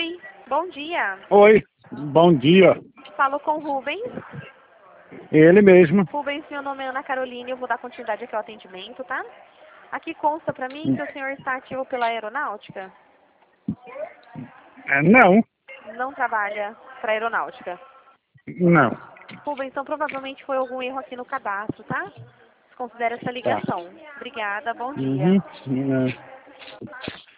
Oi, bom dia. Oi, bom dia. Falo com o Rubens. Ele mesmo. Rubens, meu nome é Ana Carolina e eu vou dar continuidade aqui ao atendimento, tá? Aqui consta pra mim que o senhor está ativo pela aeronáutica. Não, Não trabalha para aeronáutica. não. Rubens, então provavelmente foi algum erro aqui no cadastro, tá? Considere essa Tá. ligação. Obrigada, bom dia. Uhum.